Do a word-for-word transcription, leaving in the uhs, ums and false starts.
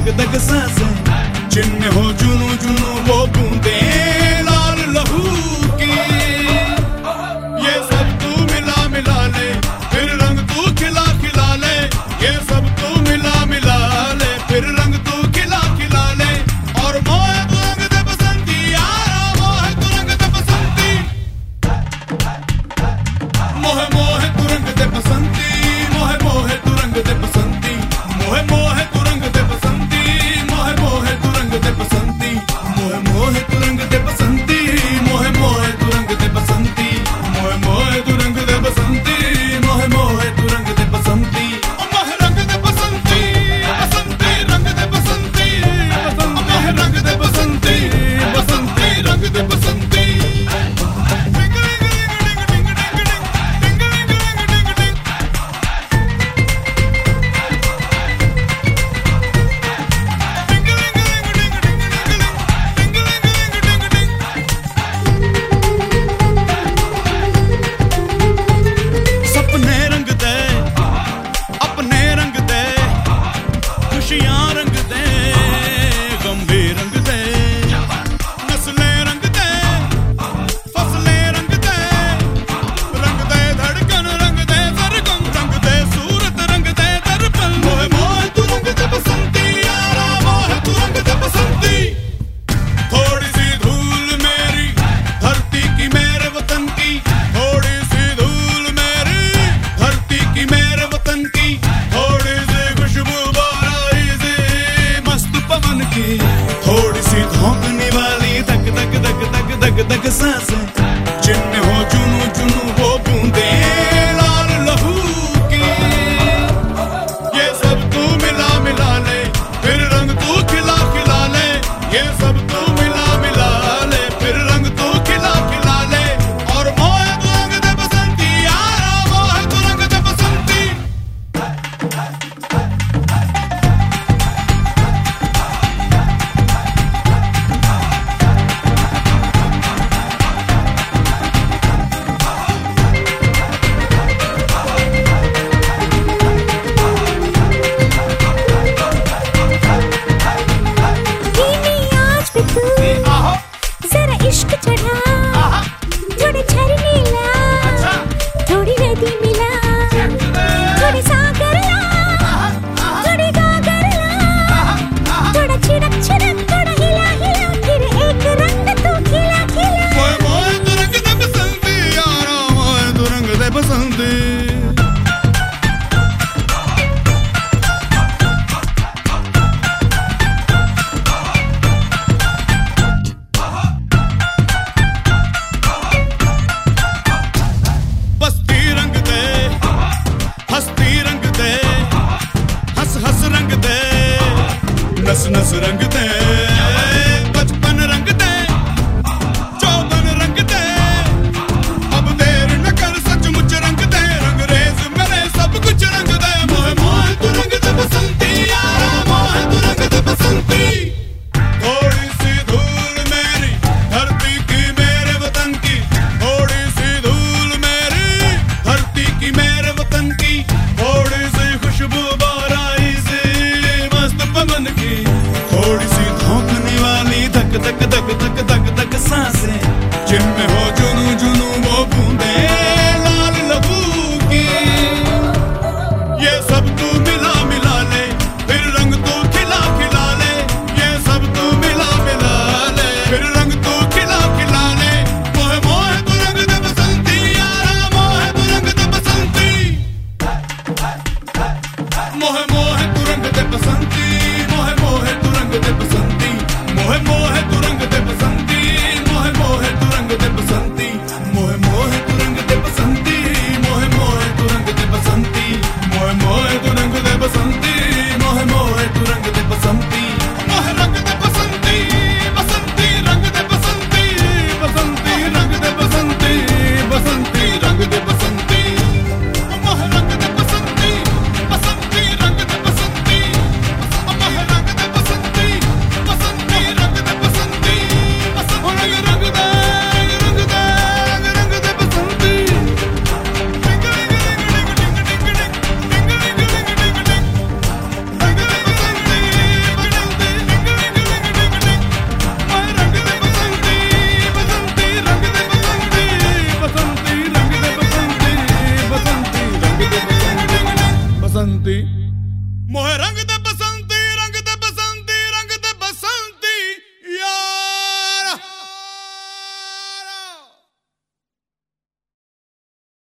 धक सांसें, जिनमें हो जुनू जुनू वो बूंदे लाल लहू की। ये सब तू मिला मिला ले, फिर रंग तू खिला खिला ले। ये सब तू मिला मिला ले, फिर रंग तू खिला खिला ले। और मोहे तू रंग दे बसंती यारा, मोहे तू रंग दे बसंती। मोहे मोहे तू रंग दे बसंती, मोहे मोहे तू रंग दे बसंती। मोहे मोहे तू रंग दे बसंती, मोहे मोहे तू रंग दे बसंती। मोहे मोहे तू रंग दे बसंती, मोहे मोहे तू रंग दे बसंती। मोहे मोहे तू रंग दे बसंती, मोहे मोहे तू रंग दे बसंती। मोहे रंग दे बसंती, बसंती रंग दे बसंती। मोहे रंग दे बसंती, बसंती रंग दे बसंती। सपने रंग दे, अपने रंग दे, खुशियां रंग दे, गंभीर रंग दे। नस्लें रंग दे, फसलें रंग दे, रंग दे धड़कन रंग दे सरगम, रंग दे सूरत रंग दे दर्पण। मोहे मोहे तू रंग दे बसंती यारा, मोहे तू रंग दे बसंती। थोड़ी सी धूल मेरी धरती की मेरे वतन की, थोड़ी सी धूल मेरी धरती की मेरे वतन की। थोड़ी सी खुशबू बाराई से मस्त पवन की, थोड़ी सी धोंकने वाली धक धक धक धक धक धक सांसें, जिनमें हो जुनू जुनू वो बूंदे लाल लहू की। ये सब तू मिला मिला ले, फिर रंग तू खिला खिला ले। ये सब तू मिला मिला ले, फिर रंग तू खिला खिला ले। और मोहे तू रंग दे बसंती यारा, मोहे तू रंग दे बसंती। धीमी आंच पे तू जरा इश्क चढ़ा, थोड़े झरने ला, थोड़ी नदी मिला, थोड़ी सागर ला, थोड़ी गागर ला, थोड़ा छिड़क छिड़क, थोड़ा हिला हिला, फिर एक रंग तू खिला खिला। मोहे मोहे तू रंग दे बसंती यारा, मोहे तू रंग दे बसंती। बस्ती रंग दे, हस्ती रंग दे, हंस हंस रंग दे, नस नस रंग दे, बचपन रंग दे, चौबन रंग दे। अब देर न कर सचमुच रंग दे, रंग रेज मेरे सब कुछ रंग दे। मोहे मोहे तू रंग दे बसंती यारा, मोहे तू रंग दे बसंती। थोड़ी सी धूल मेरी धरती की मेरे वतन की, थोड़ी सी धूल मेरी धरती की मेरे वतन की। थोड़ी सी खुशबू बाराई से मस्त पवन की, थोड़ी सी धोंकने वाली धक धक धक धक धक धक सांसें, जिनमें हो जुनू जुनू